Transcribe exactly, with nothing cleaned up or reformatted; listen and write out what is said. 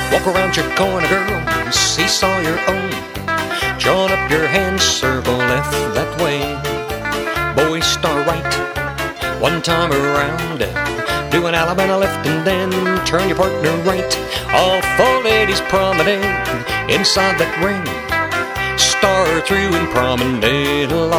Walk around your corner, girl, seesaw your own. Join up your hands, circle left that way. Boys start right, one time around. Do an Alabama left and then turn your partner right. All four ladies promenade inside that ring. Star through and promenade along.